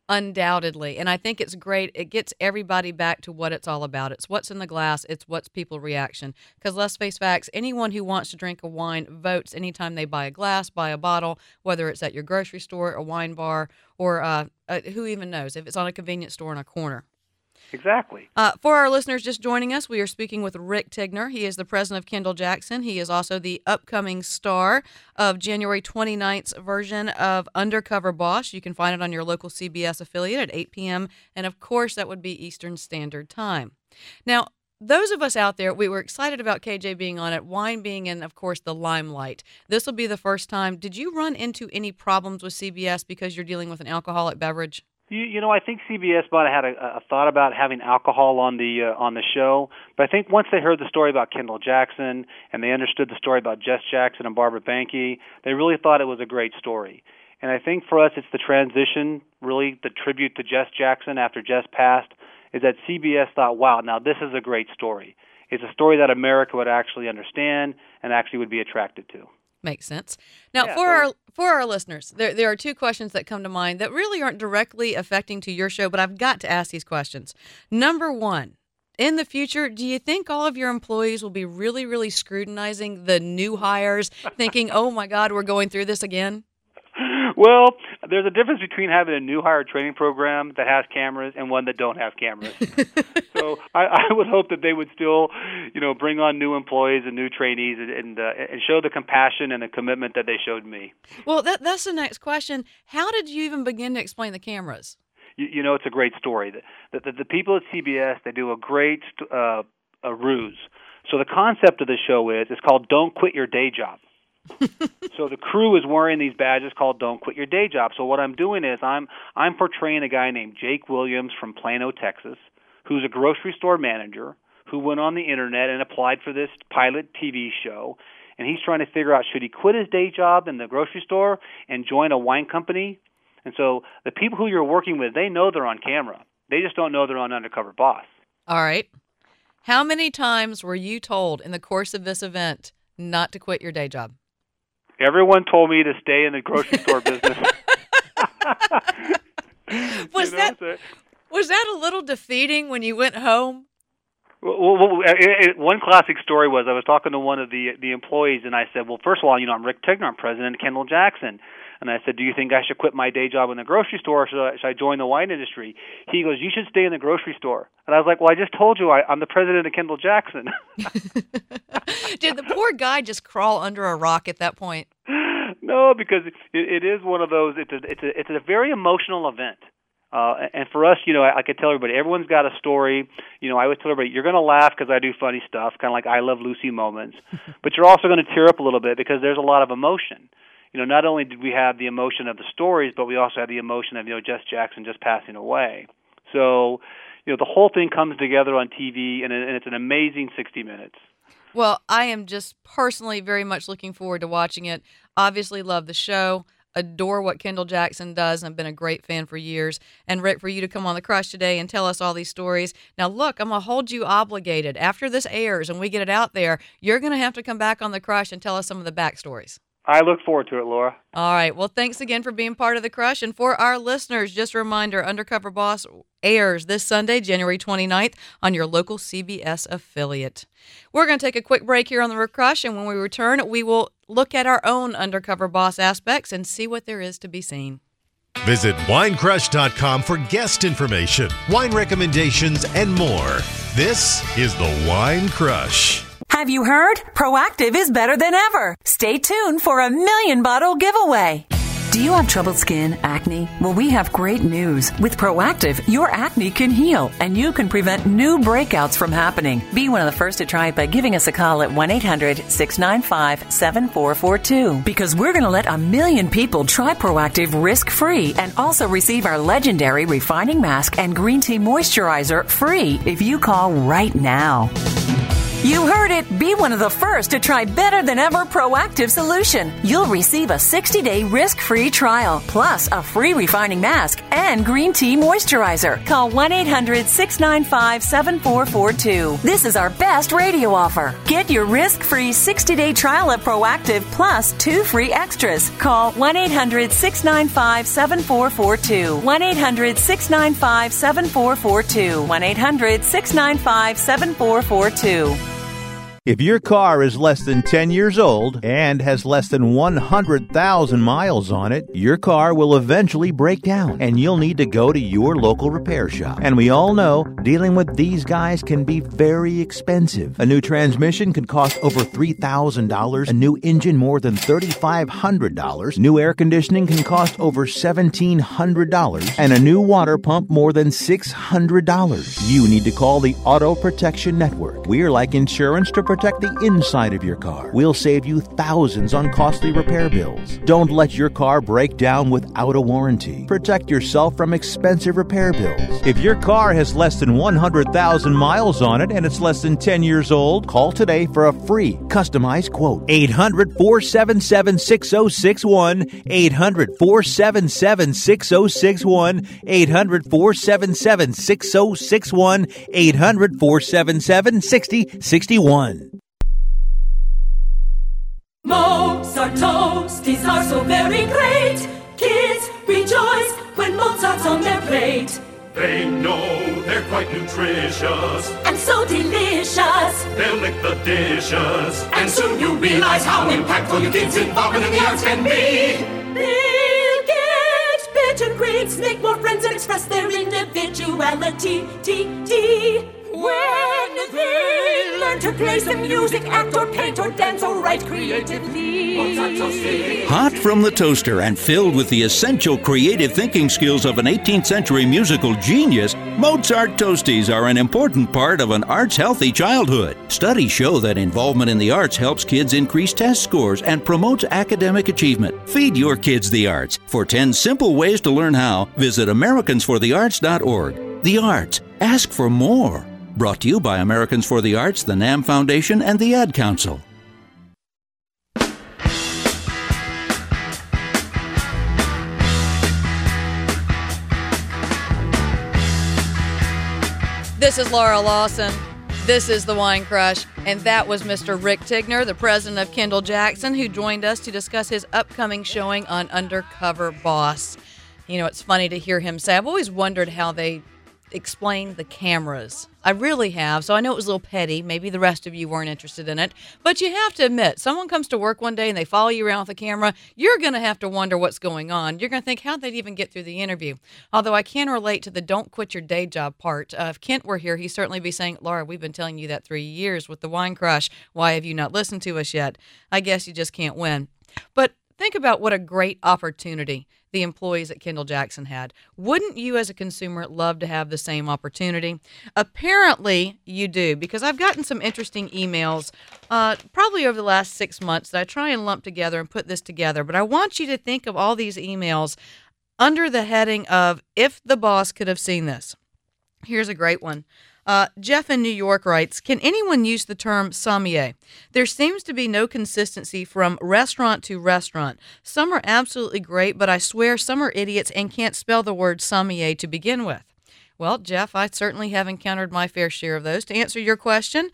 Undoubtedly. And I think it's great. It gets everybody back to what it's all about. It's what's in the glass. It's what's people's reaction. Because let's face facts, anyone who wants to drink a wine votes anytime they buy a glass, buy a bottle, whether it's at your grocery store, a wine bar, or who even knows if it's on a convenience store in a corner. Exactly. For our listeners just joining us, we are speaking with Rick Tigner. He is the president of Kendall Jackson. He is also the upcoming star of January 29th's version of Undercover Boss. You can find it on your local CBS affiliate at 8 p.m. And, of course, that would be Eastern Standard Time. Now, those of us out there, we were excited about KJ being on it, wine being in, of course, the limelight. This will be the first time. Did you run into any problems with CBS because you're dealing with an alcoholic beverage? You know, I think CBS might have had a thought about having alcohol on the show, but I think once they heard the story about Kendall Jackson and they understood the story about Jess Jackson and Barbara Banke, they really thought it was a great story. And I think for us, it's the transition, really the tribute to Jess Jackson after Jess passed, is that CBS thought, wow, now this is a great story. It's a story that America would actually understand and actually would be attracted to. Makes sense. Now, for our listeners, there are two questions that come to mind that really aren't directly affecting to your show, but I've got to ask these questions. Number one, in the future, do you think all of your employees will be really, really scrutinizing the new hires, thinking, oh, my God, we're going through this again? Well, there's a difference between having a new hire training program that has cameras and one that don't have cameras. So I would hope that they would still, bring on new employees and new trainees and show the compassion and the commitment that they showed me. Well, that's the next question. How did you even begin to explain the cameras? It's a great story. The people at CBS, they do a great ruse. So the concept of the show is it's called Don't Quit Your Day Job. So the crew is wearing these badges called Don't Quit Your Day Job. So what I'm doing is I'm portraying a guy named Jake Williams from Plano, Texas, who's a grocery store manager who went on the internet and applied for this pilot TV show. And he's trying to figure out, should he quit his day job in the grocery store and join a wine company? And so the people who you're working with, they know they're on camera. They just don't know they're on Undercover Boss. All right. How many times were you told in the course of this event not to quit your day job? Everyone told me to stay in the grocery store business. Was that a little defeating when you went home? Well, one classic story was I was talking to one of the employees, and I said, well, first of all, I'm Rick Tigner, I'm president of Kendall Jackson. And I said, do you think I should quit my day job in the grocery store, or should I join the wine industry? He goes, you should stay in the grocery store. And I was like, well, I just told you I'm the president of Kendall Jackson. Did the poor guy just crawl under a rock at that point? No, because it is one of those, it's a very emotional event. And for us, I could tell everybody, everyone's got a story. I always tell everybody, you're going to laugh because I do funny stuff, kind of like I Love Lucy moments. But you're also going to tear up a little bit because there's a lot of emotion. Not only did we have the emotion of the stories, but we also had the emotion of, Jess Jackson just passing away. So, the whole thing comes together on TV, and it's an amazing 60 minutes. Well, I am just personally very much looking forward to watching it. Obviously love the show, adore what Kendall Jackson does, and I've been a great fan for years. And Rick, for you to come on The Crush today and tell us all these stories. Now, look, I'm going to hold you obligated. After this airs and we get it out there, you're going to have to come back on The Crush and tell us some of the backstories. I look forward to it, Laura. All right. Well, thanks again for being part of The Crush. And for our listeners, just a reminder, Undercover Boss airs this Sunday, January 29th, on your local CBS affiliate. We're going to take a quick break here on The Crush, and when we return, we will look at our own Undercover Boss aspects and see what there is to be seen. Visit winecrush.com for guest information, wine recommendations, and more. This is the Wine Crush. Have you heard? Proactiv is better than ever. Stay tuned for a 1,000,000-bottle giveaway. Do you have troubled skin, acne? Well, we have great news. With Proactiv, your acne can heal, and you can prevent new breakouts from happening. Be one of the first to try it by giving us a call at 1-800-695-7442. Because we're going to let 1,000,000 people try Proactiv risk-free and also receive our legendary refining mask and green tea moisturizer free if you call right now. You heard it. Be one of the first to try Better Than Ever Proactive Solution. You'll receive a 60-day risk-free trial, plus a free refining mask and green tea moisturizer. Call 1-800-695-7442. This is our best radio offer. Get your risk-free 60-day trial of Proactive plus 2 free extras. Call 1-800-695-7442. 1-800-695-7442. 1-800-695-7442. If your car is less than 10 years old and has less than 100,000 miles on it, your car will eventually break down and you'll need to go to your local repair shop. And we all know dealing with these guys can be very expensive. A new transmission can cost over $3,000, a new engine more than $3,500, new air conditioning can cost over $1,700, and a new water pump more than $600. You need to call the Auto Protection Network. We're like insurance to protect the inside of your car. We'll save you thousands on costly repair bills. Don't let your car break down without a warranty. Protect yourself from expensive repair bills. If your car has less than 100,000 miles on it and it's less than 10 years old, call today for a free customized quote. 800-477-6061. 800-477-6061. 800-477-6061. 800-477-6061. Mozart toasties are so very great. Kids rejoice when Mozart's on their plate. They know they're quite nutritious and so delicious. They'll lick the dishes, and soon you'll realize how impactful your kids' involvement in the arts can be. They'll get better grades, make more friends, and express their individuality. When they learn to play some music, act or paint or dance or write creatively. Hot from the toaster and filled with the essential creative thinking skills of an 18th century musical genius, Mozart Toasties are an important part of an arts-healthy childhood. Studies show that involvement in the arts helps kids increase test scores and promotes academic achievement. Feed your kids the arts. For 10 simple ways to learn how, visit AmericansForTheArts.org. The arts. Ask for more. Brought to you by Americans for the Arts, the NAM Foundation, and the Ad Council. This is Laura Lawson. This is The Wine Crush. And that was Mr. Rick Tigner, the president of Kendall Jackson, who joined us to discuss his upcoming showing on Undercover Boss. You know, it's funny to hear him say, I've always wondered how they explain the cameras. I really have. So I know it was a little petty. Maybe the rest of you weren't interested in it. But you have to admit, someone comes to work one day and they follow you around with a camera, you're going to have to wonder what's going on. You're going to think, how'd they even get through the interview? Although I can relate to the don't quit your day job part. If Kent were here, he'd certainly be saying, Laura, we've been telling you that 3 years with the Wine Crush. Why have you not listened to us yet? I guess you just can't win. But think about what a great opportunity the employees at Kendall Jackson had. Wouldn't you as a consumer love to have the same opportunity? Apparently you do, because I've gotten some interesting emails probably over the last 6 months that I try and lump together and put this together. But I want you to think of all these emails under the heading of, if the boss could have seen this. Here's a great one. Jeff in New York writes, can anyone use the term sommelier? There seems to be no consistency from restaurant to restaurant. Some are absolutely great, but I swear some are idiots and can't spell the word sommelier to begin with. Well, Jeff, I certainly have encountered my fair share of those. To answer your question,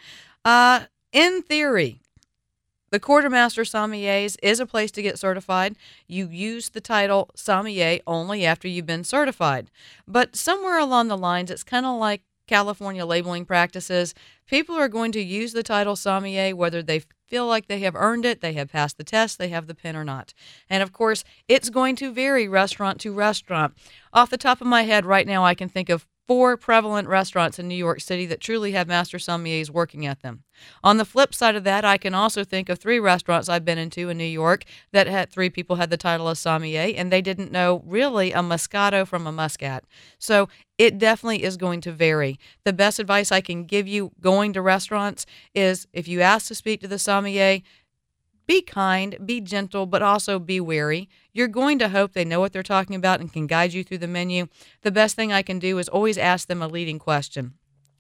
in theory, the Quartermaster Sommeliers is a place to get certified. You use the title sommelier only after you've been certified. But somewhere along the lines, it's kind of like California labeling practices. People are going to use the title sommelier whether they feel like they have earned it, they have passed the test, they have the pin or not. And of course, it's going to vary restaurant to restaurant. Off the top of my head right now, I can think of 4 prevalent restaurants in New York City that truly have master sommeliers working at them. On the flip side of that, I can also think of 3 restaurants I've been into in New York that had 3 people had the title of sommelier, and they didn't know really a Moscato from a Muscat. So it definitely is going to vary. The best advice I can give you going to restaurants is, if you ask to speak to the sommelier, be kind, be gentle, but also be wary. You're going to hope they know what they're talking about and can guide you through the menu. The best thing I can do is always ask them a leading question.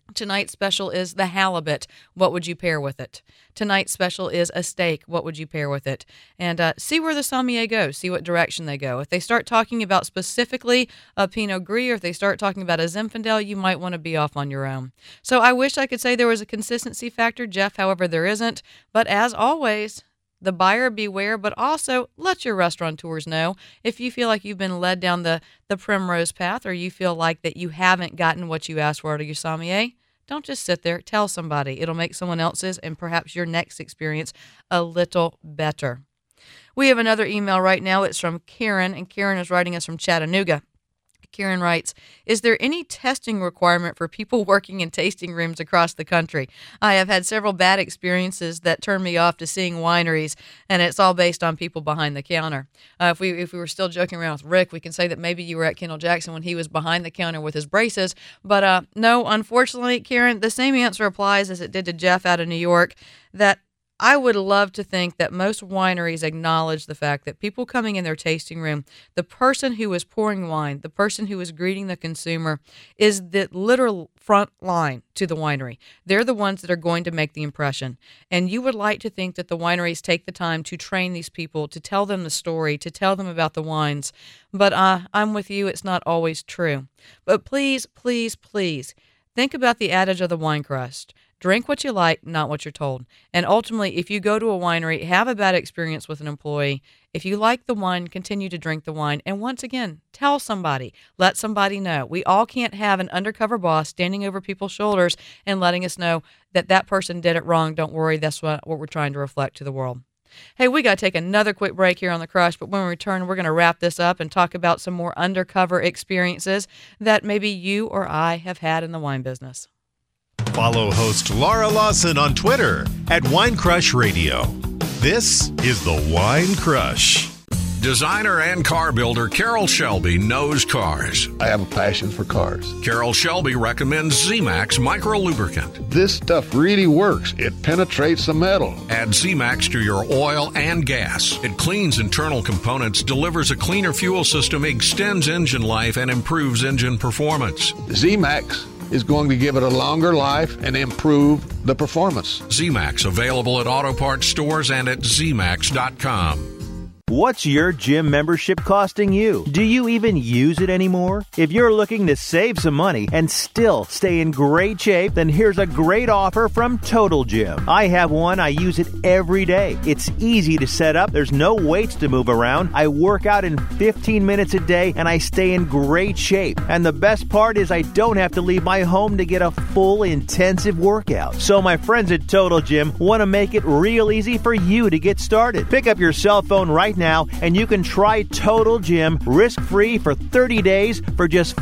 Tonight's special is the halibut. What would you pair with it? Tonight's special is a steak. What would you pair with it? And see where the sommelier goes. See what direction they go. If they start talking about specifically a Pinot Gris, or if they start talking about a Zinfandel, you might want to be off on your own. So I wish I could say there was a consistency factor, Jeff. However, there isn't. But as always, the buyer beware, but also let your restaurateurs know if you feel like you've been led down the primrose path, or you feel like that you haven't gotten what you asked for out of your sommelier. Don't just sit there. Tell somebody. It'll make someone else's and perhaps your next experience a little better. We have another email right now. It's from Karen, and Karen is writing us from Chattanooga. Karen writes, is there any testing requirement for people working in tasting rooms across the country? I have had several bad experiences that turned me off to seeing wineries, and it's all based on people behind the counter. If we were still joking around with Rick, we can say that maybe you were at Kendall Jackson when he was behind the counter with his braces. But no, unfortunately, Karen, the same answer applies as it did to Jeff out of New York, that I would love to think that most wineries acknowledge the fact that people coming in their tasting room, the person who is pouring wine, the person who is greeting the consumer, is the literal front line to the winery. They're the ones that are going to make the impression. And you would like to think that the wineries take the time to train these people, to tell them the story, to tell them about the wines. But I'm with you, it's not always true. But please, please, please, think about the adage of the wine crust. Drink what you like, not what you're told. And ultimately, if you go to a winery, have a bad experience with an employee, if you like the wine, continue to drink the wine. And once again, tell somebody. Let somebody know. We all can't have an undercover boss standing over people's shoulders and letting us know that that person did it wrong. Don't worry, that's what we're trying to reflect to the world. Hey, we got to take another quick break here on The Crush, but when we return, we're going to wrap this up and talk about some more undercover experiences that maybe you or I have had in the wine business. Follow host Laura Lawson on Twitter at Wine Crush Radio. This is the Wine Crush. Designer and car builder Carroll Shelby knows cars. I have a passion for cars. Carroll Shelby recommends Z-Max Micro Lubricant. This stuff really works. It penetrates the metal. Add Z-Max to your oil and gas. It cleans internal components, delivers a cleaner fuel system, extends engine life, and improves engine performance. Z-Max is going to give it a longer life and improve the performance. Z-Max, available at auto parts stores and at zmax.com. What's your gym membership costing you? Do you even use it anymore? If you're looking to save some money and still stay in great shape, then here's a great offer from Total Gym. I have one. I use it every day. It's easy to set up. There's no weights to move around. I work out in 15 minutes a day, and I stay in great shape. And the best part is I don't have to leave my home to get a full intensive workout. So my friends at Total Gym want to make it real easy for you to get started. Pick up your cell phone right now, and you can try Total Gym risk-free for 30 days for just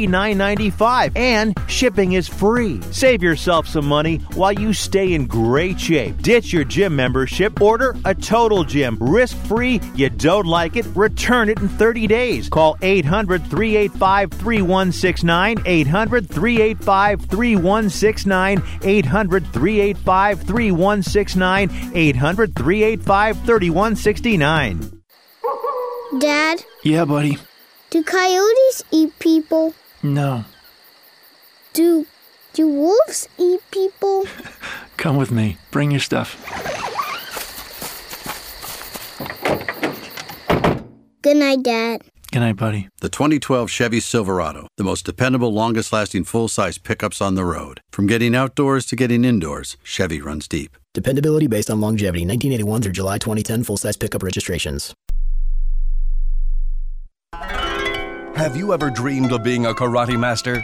$49.95, and shipping is free. Save yourself some money while you stay in great shape. Ditch your gym membership. Order a Total Gym risk-free. You don't like it? Return it in 30 days. Call 800-385-3169, 800-385-3169, 800-385-3169, 800-385-3169. Dad? Yeah, buddy? Do coyotes eat people? No. Do wolves eat people? Come with me. Bring your stuff. Good night, Dad. Good night, buddy. The 2012 Chevy Silverado, the most dependable, longest-lasting full-size pickups on the road. From getting outdoors to getting indoors, Chevy runs deep. Dependability based on longevity. 1981 through July 2010 full-size pickup registrations. Have you ever dreamed of being a karate master?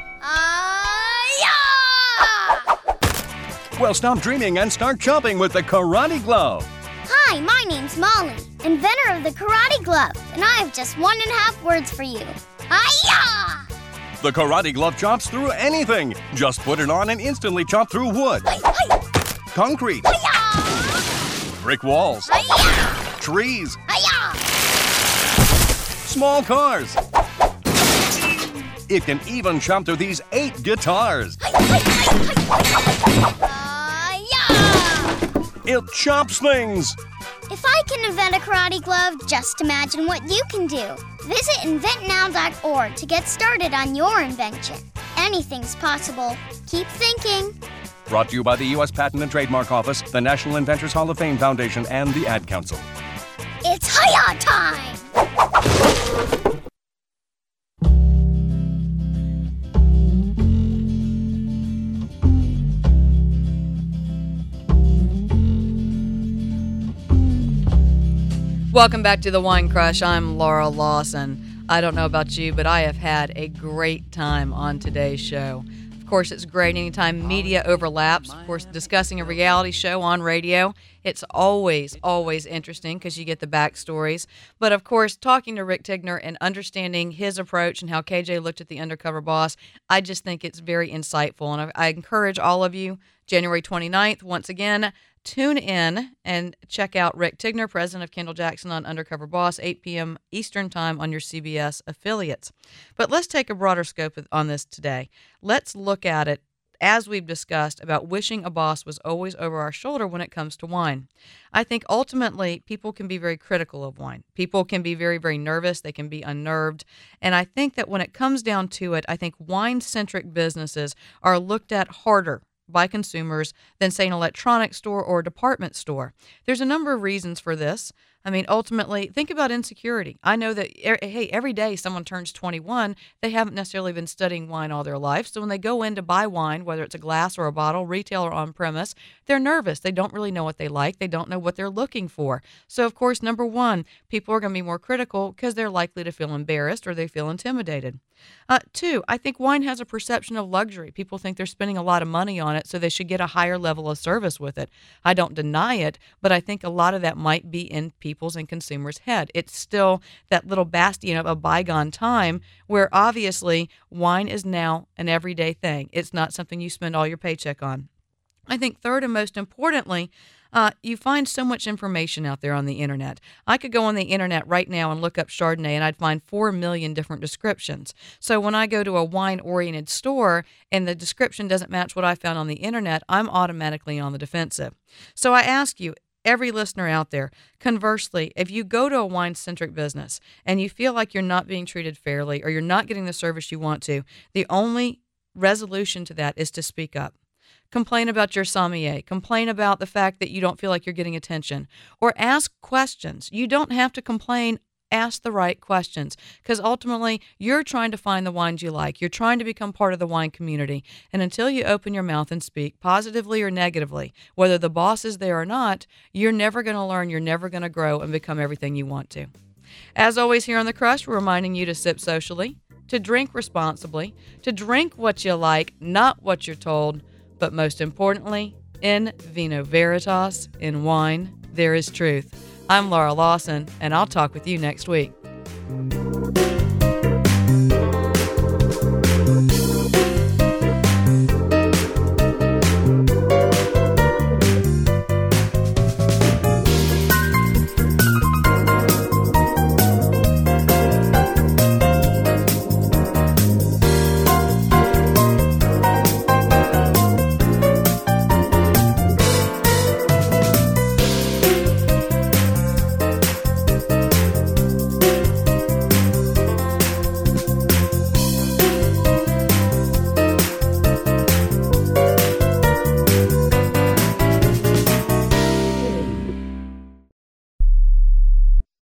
Yeah! Well, stop dreaming and start chomping with the Karate Glove. Hi, my name's Molly, inventor of the Karate Glove, and I have just 1.5 words for you. Hi-ya! The Karate Glove chomps through anything. Just put it on and instantly chomp through wood, concrete, brick walls, trees, small cars. It can even chomp through these 8 guitars. It chomps things. If I can invent a karate glove, just imagine what you can do. Visit inventnow.org to get started on your invention. Anything's possible. Keep thinking. Brought to you by the U.S. Patent and Trademark Office, the National Inventors Hall of Fame Foundation, and the Ad Council. It's Hiya time! Welcome back to the Wine Crush. I'm Laura Lawson. I don't know about you, but I have had a great time on today's show. Of course, it's great anytime media overlaps. Of course, discussing a reality show on radio, it's always interesting because you get the backstories. But of course, talking to Rick Tigner and understanding his approach and how KJ looked at the undercover boss, I just think it's very insightful. And I encourage all of you, January 29th, once again, tune in and check out Rick Tigner, president of Kendall Jackson, on Undercover Boss, 8 p.m. Eastern Time on your CBS affiliates. But let's take a broader scope on this today. Let's look at it, as we've discussed, about wishing a boss was always over our shoulder when it comes to wine. I think ultimately people can be very critical of wine. People can be very, very nervous. They can be unnerved. And I think that when it comes down to it, I think wine-centric businesses are looked at harder by consumers than, say, an electronics store or a department store. There's a number of reasons for this. I mean, ultimately, think about insecurity. I know that, hey, every day someone turns 21, they haven't necessarily been studying wine all their life. So when they go in to buy wine, whether it's a glass or a bottle, retail or on premise, they're nervous. They don't really know what they like. They don't know what they're looking for. So, of course, number one, people are going to be more critical because they're likely to feel embarrassed or they feel intimidated. Two, I think wine has a perception of luxury. People think they're spending a lot of money on it, so they should get a higher level of service with it. I don't deny it, but I think a lot of that might be in people's and consumers' head. It's still that little bastion of a bygone time where obviously wine is now an everyday thing. It's not something you spend all your paycheck on. I think third and most importantly, you find so much information out there on the internet. I could go on the internet right now and look up Chardonnay and I'd find 4 million different descriptions. So when I go to a wine-oriented store and the description doesn't match what I found on the internet, I'm automatically on the defensive. So I ask you, every listener out there, conversely, if you go to a wine-centric business and you feel like you're not being treated fairly or you're not getting the service you want to, the only resolution to that is to speak up. Complain about your sommelier. Complain about the fact that you don't feel like you're getting attention. Or ask questions. You don't have to complain. Ask the right questions, because ultimately you're trying to find the wines you like. You're trying to become part of the wine community. And until you open your mouth and speak, positively or negatively, whether the boss is there or not, you're never going to learn, you're never going to grow and become everything you want to. As always here on The Crush, we're reminding you to sip socially, to drink responsibly, to drink what you like, not what you're told, but most importantly, in vino veritas, in wine, there is truth. I'm Laura Lawson, and I'll talk with you next week.